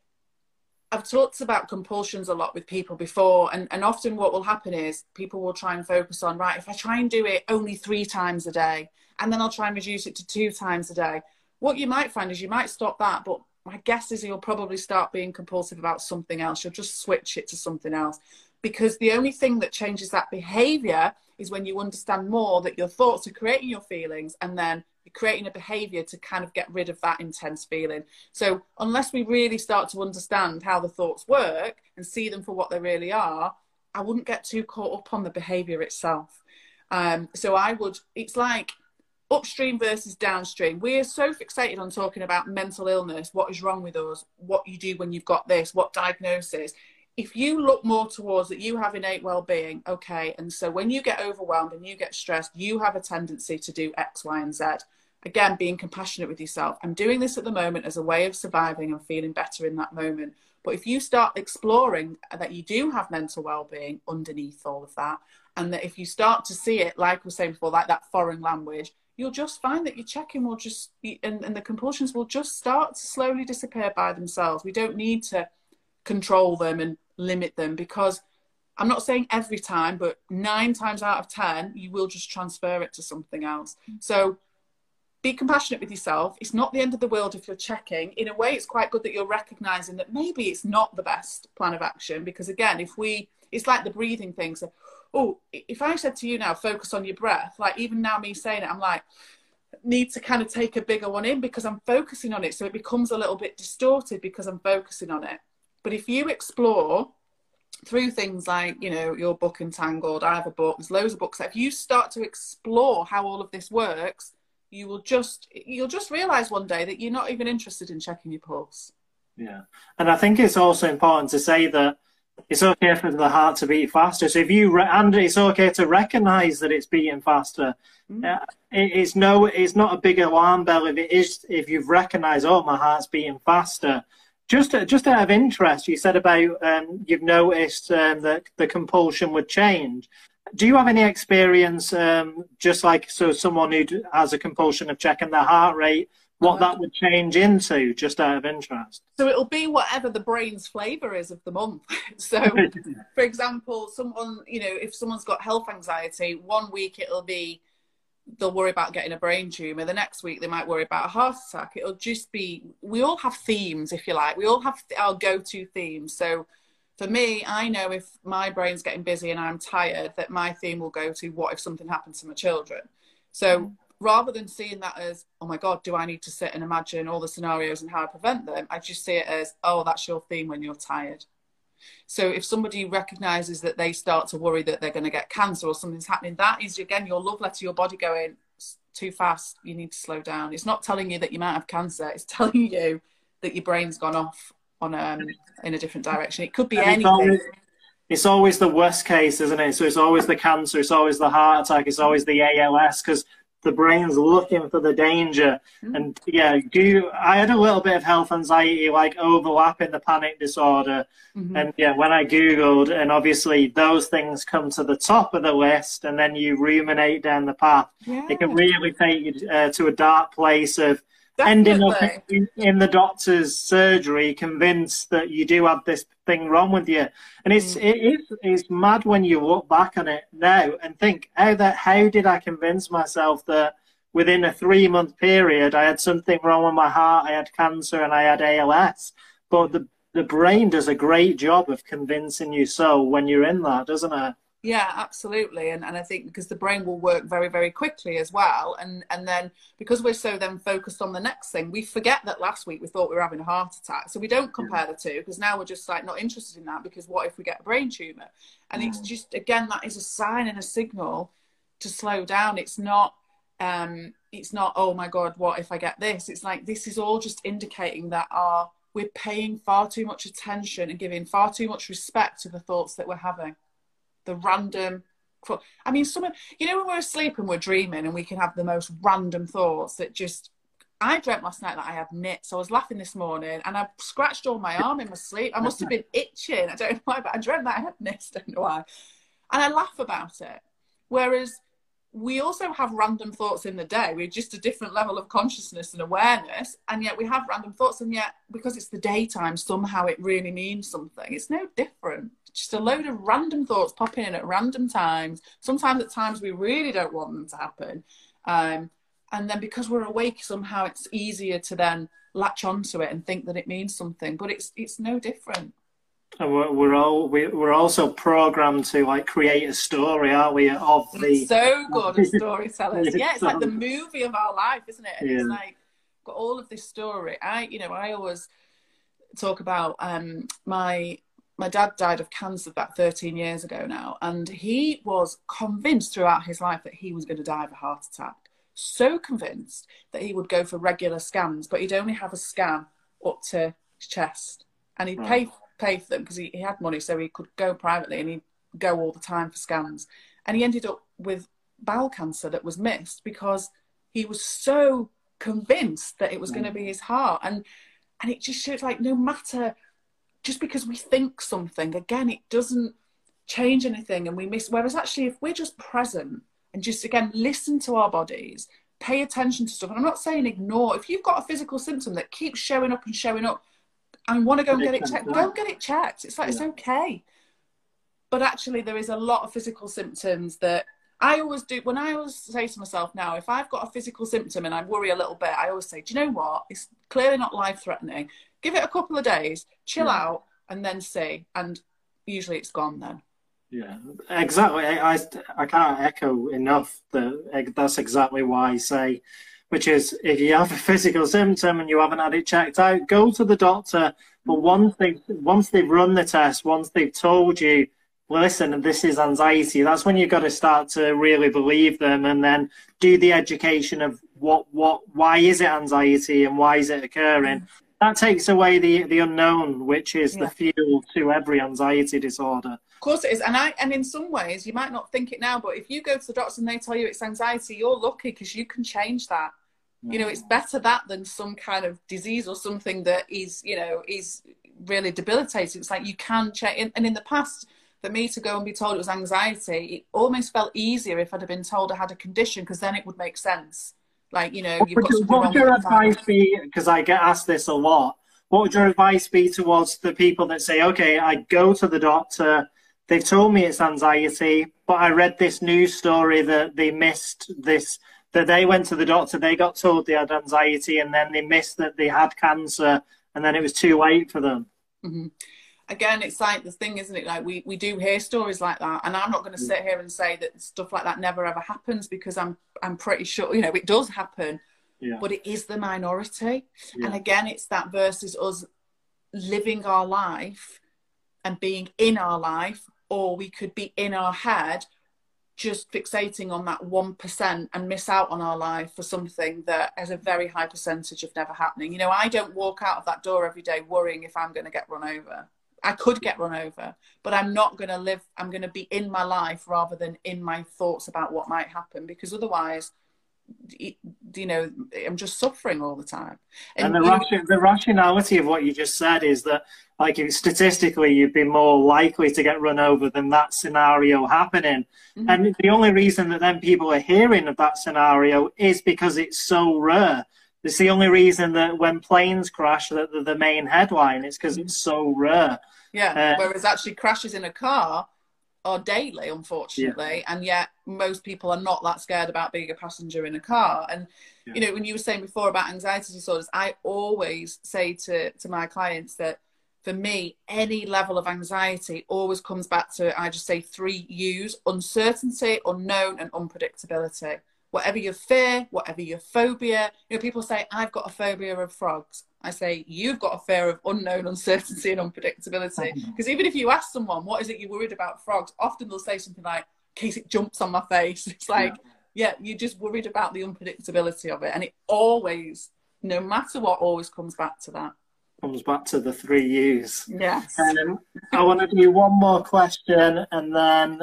I've talked about compulsions a lot with people before, and, and often what will happen is people will try and focus on, right, if I try and do it only three times a day, and then I'll try and reduce it to two times a day. What you might find is you might stop that, but my guess is you'll probably start being compulsive about something else. You'll just switch it to something else, because the only thing that changes that behavior is when you understand more that your thoughts are creating your feelings, and then you're creating a behavior to kind of get rid of that intense feeling. So unless we really start to understand how the thoughts work and see them for what they really are, I wouldn't get too caught up on the behavior itself. Um, so I would, it's like, upstream versus downstream. We're so fixated on talking about mental illness, what is wrong with us, what you do when you've got this, what diagnosis. If you look more towards that you have innate well-being, okay, and so when you get overwhelmed and you get stressed, you have a tendency to do X, Y, and Z. Again, being compassionate with yourself. I'm doing this at the moment as a way of surviving and feeling better in that moment. But if you start exploring that you do have mental well-being underneath all of that, and that if you start to see it, like we were saying before, like that foreign language, you'll just find that your checking will just, and, and the compulsions will just start to slowly disappear by themselves. We don't need to control them and limit them, because I'm not saying every time, but nine times out of ten, you will just transfer it to something else. So be compassionate with yourself. It's not the end of the world if you're checking. In a way, it's quite good that you're recognizing that maybe it's not the best plan of action, because again, if we, it's like the breathing thing. So, oh, if I said to you now, focus on your breath, like even now me saying it, I'm like, need to kind of take a bigger one in because I'm focusing on it. So it becomes a little bit distorted because I'm focusing on it. But if you explore through things like, you know, your book Entangled, I have a book, there's loads of books. If you start to explore how all of this works, you will just, you'll just realize one day that you're not even interested in checking your pulse. Yeah. And I think it's also important to say that it's okay for the heart to beat faster. So if you, re- and it's okay to recognize that it's beating faster. Mm. Uh, it, it's no, it's not a big alarm bell if it is, if you've recognized, oh, my heart's beating faster. Just, just out of interest, you said about um, you've noticed um, that the compulsion would change. Do you have any experience, um, just like so someone who has a compulsion of checking their heart rate, what that would change into, just out of interest? So it'll be whatever the brain's flavour is of the month. So, for example, someone, you know, if someone's got health anxiety, one week it'll be they'll worry about getting a brain tumour. The next week they might worry about a heart attack. It'll just be, we all have themes, if you like. We all have our go-to themes. So for me, I know if my brain's getting busy and I'm tired, that my theme will go to what if something happened to my children. So mm. rather than seeing that as, oh my God, do I need to sit and imagine all the scenarios and how to prevent them? I just see it as, oh, that's your theme when you're tired. So if somebody recognises that they start to worry that they're going to get cancer or something's happening, that is, again, your love letter, your body going, too fast, you need to slow down. It's not telling you that you might have cancer. It's telling you that your brain's gone off on um, in a different direction. It could be anything. It's always, it's always the worst case, isn't it? So it's always the cancer, it's always the heart attack, it's always the A L S, because the brain's looking for the danger. Mm. And yeah, do you, I had a little bit of health anxiety, like overlapping the panic disorder. Mm-hmm. And yeah, when I Googled, and obviously those things come to the top of the list, and then you ruminate down the path. Yeah. It can really take you uh, to a dark place of Definitely. ending up in, in the doctor's surgery, convinced that you do have this thing wrong with you. And it's, mm. it is it's mad when you look back on it now and think, how that how did I convince myself that within a three month period I had something wrong with my heart, I had cancer, and I had A L S. But the the brain does a great job of convincing you so when you're in that, doesn't it? Yeah, absolutely. And and I think because the brain will work very, very quickly as well. And and then because we're so then focused on the next thing, we forget that last week we thought we were having a heart attack. So we don't compare the two, because now we're just like not interested in that, because what if we get a brain tumour? And mm. it's just, again, that is a sign and a signal to slow down. It's not, um, it's not, oh my God, what if I get this? It's like, this is all just indicating that our, we're paying far too much attention and giving far too much respect to the thoughts that we're having. The random, I mean, some, you know, when we're asleep and we're dreaming and we can have the most random thoughts that just, I dreamt last night that I had nits. I was laughing this morning and I scratched all my arm in my sleep. I must have been itching. I don't know why, but I dreamt that I had nits, don't know why. And I laugh about it. Whereas we also have random thoughts in the day. We're just a different level of consciousness and awareness. And yet we have random thoughts. And yet, because it's the daytime, somehow it really means something. It's no different. Just a load of random thoughts popping in at random times. Sometimes at times we really don't want them to happen. Um, and then because we're awake, somehow it's easier to then latch onto it and think that it means something. But it's it's no different. And we're, we're all we, we're also programmed to like create a story, aren't we? Of the it's so good at storytellers. Yeah, it's like the movie of our life, isn't it? And yeah. It's like got all of this story. I, you know, I always talk about um, my. My dad died of cancer about thirteen years ago now, and he was convinced throughout his life that he was going to die of a heart attack. So convinced that he would go for regular scans, but he'd only have a scan up to his chest, and he'd pay pay for them because he, he had money, so he could go privately, and he'd go all the time for scans. And he ended up with bowel cancer that was missed because he was so convinced that it was going to be his heart. And and it just shows, like, no matter. Just because we think something, again, it doesn't change anything, and we miss. Whereas actually, if we're just present and just, again, listen to our bodies, pay attention to stuff. And I'm not saying ignore. If you've got a physical symptom that keeps showing up and showing up and want to go and get it checked, go and get it checked. It's like, it's okay. But actually, there is a lot of physical symptoms that I always do. When I always say to myself now, if I've got a physical symptom and I worry a little bit, I always say, do you know what? It's clearly not life-threatening. Give it a couple of days, chill yeah. out, and then see. And usually it's gone then. Yeah, exactly. I, I, I can't echo enough that that's exactly why I say which is if you have a physical symptom and you haven't had it checked out, go to the doctor. But once they once they've run the test, once they've told you, well, listen, this is anxiety, that's when you've got to start to really believe them, and then do the education of what what why is it anxiety and why is it occurring. That takes away the the unknown, which is yeah. the fuel to every anxiety disorder. Of course it is. And I and in some ways, you might not think it now, but if you go to the doctor and they tell you it's anxiety, you're lucky because you can change that. Yeah. You know, it's better that than some kind of disease or something that is, you know, is really debilitating. It's like you can change. And in the past, for me to go and be told it was anxiety, it almost felt easier if I'd have been told I had a condition, because then it would make sense. Like, you know, you've got something wrong with What would your advice be, because I get asked this a lot, what would your advice be towards the people that say, okay, I go to the doctor, they've told me it's anxiety, but I read this news story that they missed this, that they went to the doctor, they got told they had anxiety, and then they missed that they had cancer, and then it was too late for them. Mm-hmm. Again, it's like the thing, isn't it? Like we, we do hear stories like that, and I'm not going to sit here and say that stuff like that never ever happens, because I'm I'm pretty sure, you know, it does happen, yeah. but it is the minority. Yeah. And again, it's that versus us living our life and being in our life, or we could be in our head just fixating on that one percent and miss out on our life for something that has a very high percentage of never happening. You know, I don't walk out of that door every day worrying if I'm going to get run over. I could get run over, but I'm not going to live, I'm going to be in my life rather than in my thoughts about what might happen, because otherwise, it, you know, I'm just suffering all the time. And, and the, ration, the rationality of what you just said is that, like, statistically, you'd be more likely to get run over than that scenario happening. Mm-hmm. And the only reason that then people are hearing of that scenario is because it's so rare. It's the only reason that when planes crash, that the, the main headline is because it's so rare. Yeah, uh, whereas actually crashes in a car are daily, unfortunately, yeah. and yet most people are not that scared about being a passenger in a car. And, yeah. you know, when you were saying before about anxiety disorders, I always say to, to my clients that for me, any level of anxiety always comes back to, I just say three U's: uncertainty, unknown, and unpredictability. Whatever your fear, whatever your phobia, you know, people say, I've got a phobia of frogs. I say, you've got a fear of unknown, uncertainty, and unpredictability. Because even if you ask someone, what is it you're worried about frogs? Often they'll say something like, in case it jumps on my face. It's like, yeah. yeah, you're just worried about the unpredictability of it. And it always, no matter what, always comes back to that. Comes back to the three U's. Yes. Um, I want to do one more question, and then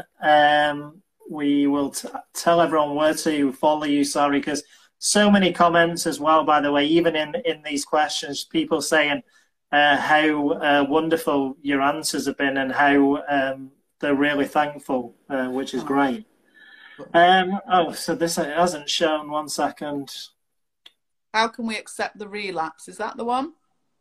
um, we will t tell everyone where to follow you, Sari, because so many comments as well, by the way, even in, in these questions, people saying uh, how uh, wonderful your answers have been and how um, they're really thankful, uh, which is great. Um, oh, so this hasn't shown. One second. How can we accept the relapse? Is that the one?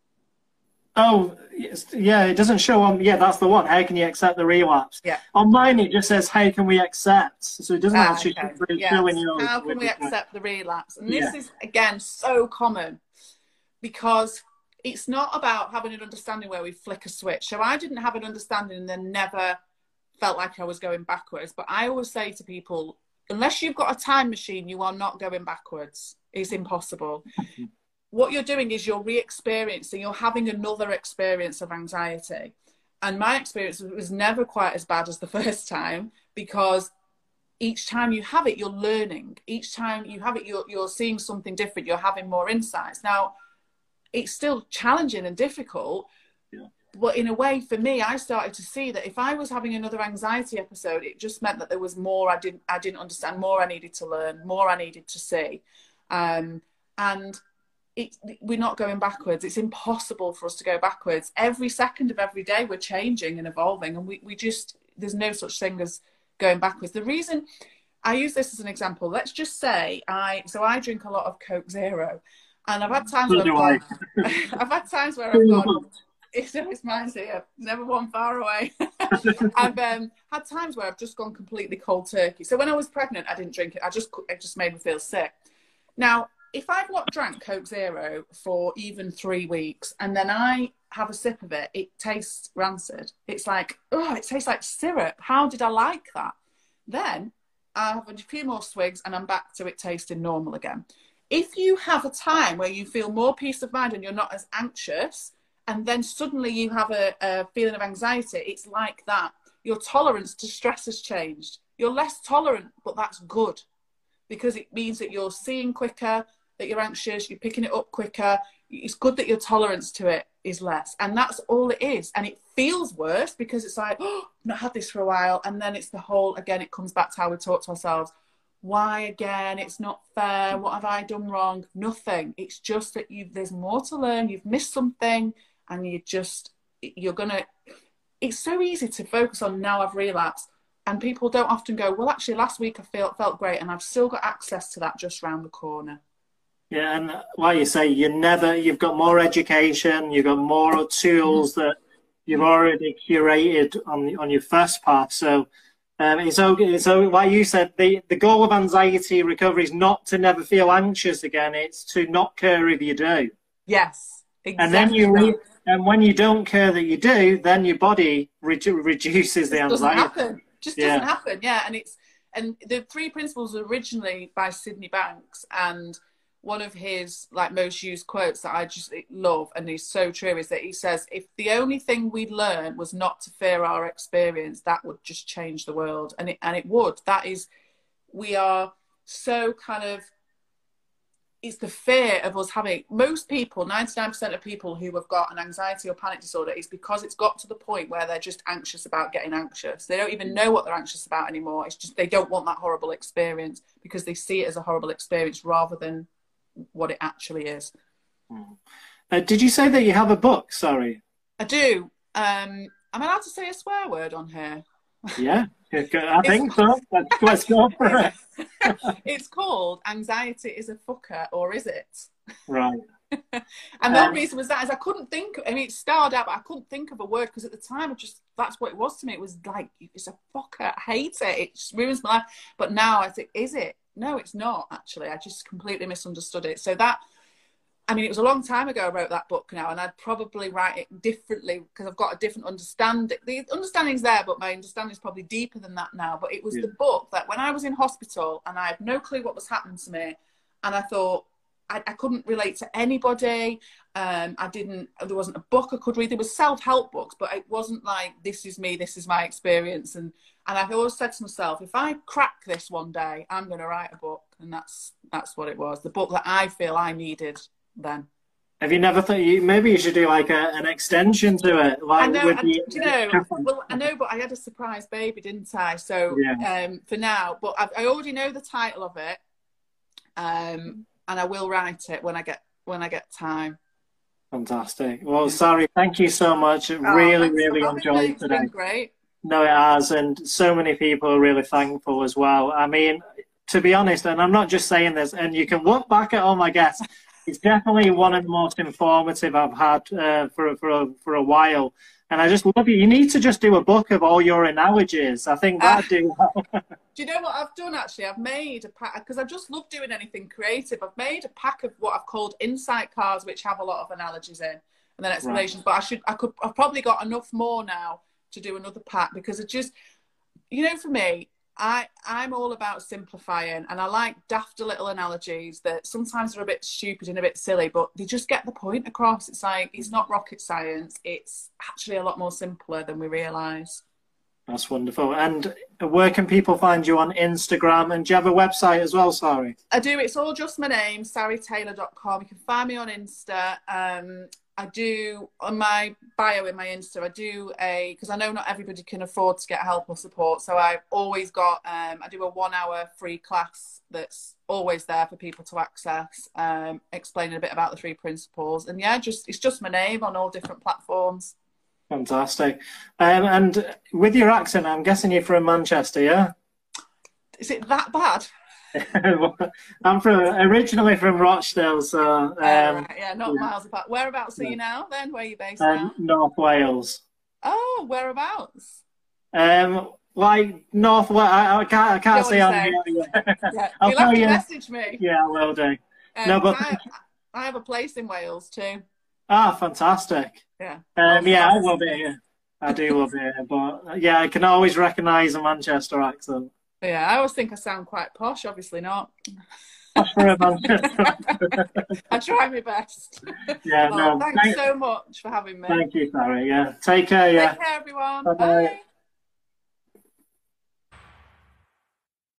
Oh, yes, yeah, it doesn't show on. Yeah, that's the one. How can you accept the relapse? Yeah. On mine, it just says, how can we accept? So it doesn't ah, actually okay. show yes. in yours. How can we accept the relapse? And this yeah. is, again, so common, because it's not about having an understanding where we flick a switch. So I didn't have an understanding and then never felt like I was going backwards. But I always say to people, unless you've got a time machine, you are not going backwards. It's impossible. What you're doing is you're re-experiencing, you're having another experience of anxiety. And my experience was never quite as bad as the first time, because each time you have it, you're learning. Each time you have it, you're, you're seeing something different. You're having more insights. Now, it's still challenging and difficult, yeah. but in a way, for me, I started to see that if I was having another anxiety episode, it just meant that there was more I didn't, I didn't understand, more I needed to learn, more I needed to see. Um, and It, we're not going backwards. It's impossible for us to go backwards. Every second of every day we're changing and evolving, and we, we just, there's no such thing as going backwards. The reason I use this as an example, let's just say I, so I drink a lot of Coke Zero, and I've had times where I've, gone, I've had times where I've gone, it's always mine's here, never one far away. I've um, had times where I've just gone completely cold turkey. So when I was pregnant, I didn't drink it. I just, it just made me feel sick. Now, if I've not drank Coke Zero for even three weeks and then I have a sip of it, it tastes rancid. It's like, oh, it tastes like syrup. How did I like that? Then I have a few more swigs and I'm back to it tasting normal again. if you have a time where you feel more peace of mind and you're not as anxious, and then suddenly you have a, a feeling of anxiety, it's like that. Your tolerance to stress has changed. You're less tolerant, but that's good, because it means that you're seeing quicker, that you're anxious, you're picking it up quicker. It's good that your tolerance to it is less. And that's all it is. And it feels worse because it's like, oh, I've not had this for a while. And then it's the whole, again, it comes back to how we talk to ourselves. Why again? It's not fair. What have I done wrong? Nothing. It's just that you there's more to learn. You've missed something, and you just, you're going to, it's so easy to focus on now I've relapsed. And people don't often go, well, actually, last week I felt, felt great, and I've still got access to that just round the corner. Yeah, and like you say, you never, you've got more education, you've got more tools that you've already curated on on your first path. So, um, it's okay. So, like you said, the the goal of anxiety recovery is not to never feel anxious again. It's to not care if you do. Yes, exactly. And then you, re and when you don't care that you do, then your body re reduces the anxiety. Doesn't happen. Just yeah. doesn't happen. Yeah, and it's and the three principles were originally by Sydney Banks, and one of his like most used quotes that I just love, and he's so true, is that he says, if the only thing we'd learn was not to fear our experience, that would just change the world. And it, and it would. That is, we are so kind of, it's the fear of us having, most people, ninety-nine percent of people who have got an anxiety or panic disorder is because it's got to the point where they're just anxious about getting anxious. They don't even know what they're anxious about anymore. It's just, they don't want that horrible experience because they see it as a horrible experience rather than what it actually is. Uh, did you say that you have a book? Sorry. I do. Um, am I allowed to say a swear word on here? Yeah, I think so. Let's, let's go for it. It's called Anxiety is a Fucker, or Is It? Right. And the um, reason was that is I couldn't think, I mean, it started out, but I couldn't think of a word because at the time, I just, that's what it was to me. It was like, it's a fucker. I hate it. It just ruins my life. But now I think, is it? No, it's not, actually. I just completely misunderstood it. So that, I mean, it was a long time ago I wrote that book now, and I'd probably write it differently because I've got a different understanding. The understanding's there, but my understanding is probably deeper than that now. But it was yeah. the book that when I was in hospital and I had no clue what was happening to me, and I thought I, I couldn't relate to anybody. Um, I didn't, there wasn't a book I could read. There was self-help books, but it wasn't like, this is me, this is my experience. And And I've always said to myself, if I crack this one day, I'm going to write a book. And that's that's what it was. The book that I feel I needed then. Have you never thought, you maybe you should do like a, an extension to it? Like I know, with I, the, you know, well, I know, but I had a surprise baby, didn't I? So yeah. um, for now, but I've, I already know the title of it. Um, and I will write it when I get, when I get time. Fantastic. Well, Sari, thank you so much. Oh, really, really enjoyed it today. It's been great. No, it has, and so many people are really thankful as well. I mean, to be honest, and I'm not just saying this, and you can look back at all my guests, it's definitely one of the most informative I've had uh, for, for, a, for a while. And I just love you. You need to just do a book of all your analogies. I think that'd uh, do well. Do you know what I've done, actually? I've made a pack, because I just love doing anything creative. I've made a pack of what I've called insight cards, which have a lot of analogies in, and then explanations. Right. But I should, I could, I've probably got enough more now to do another pack, because it just, you know, for me, I, I'm all about simplifying, and I like daft little analogies that sometimes are a bit stupid and a bit silly, but they just get the point across. It's like, it's not rocket science. It's actually a lot more simpler than we realise. That's wonderful. And where can people find you on Instagram? And do you have a website as well, Sari? I do. It's all just my name, sari taylor dot com. You can find me on Insta. Um, I do, on my bio in my Insta, I do a, because I know not everybody can afford to get help or support, so I've always got, um, I do a one hour free class that's always there for people to access, um, explaining a bit about the three principles. And yeah, just it's just my name on all different platforms. Fantastic. Um, and with your accent, I'm guessing you're from Manchester, yeah? Is it that bad? I'm from originally from Rochdale, so um, oh, right. yeah, not yeah. miles apart. Whereabouts are you now? Then where are you based um, now? North Wales. Oh, whereabouts? Um, like North Wales. I, I can't. I can't say on here. Yeah. Yeah. I'll You'll tell have to you. Message me. Yeah, I will do. Um, no, but I, I have a place in Wales too. Ah, fantastic. Yeah. Um, yeah, I love it here. I do love it here, but yeah, I can always recognise a Manchester accent. Yeah, I always think I sound quite posh, obviously not. Posh for a Manchester. I try my best. Yeah, Well, no. thanks Thank, so much for having me. thank you, Sarah. Yeah. Take care, yeah. Take care, everyone. Bye-bye. Bye.